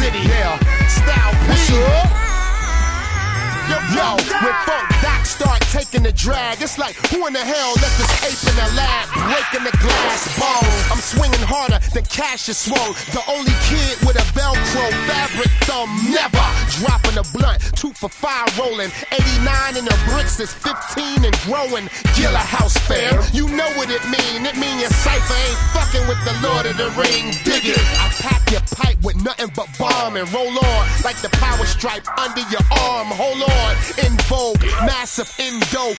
Diddy. Yeah, Style P. Yo, when Funk Doc start taking the drag, it's like, who in the hell let this ape in the lab breaking the glass bones? I'm swinging harder than Cash is swole. The only kid with a Velcro fabric thumb, never dropping a blunt. 2 for 5 rolling, 89 in the bricks is 15 and growing. Gilla House Fair, you know what it mean. It mean your cipher ain't fucking with the Lord of the Ring. Dig it. I pack your pipe with nothing but bomb and roll on like the power stripe under your arm. Hold on. In vogue, massive endo,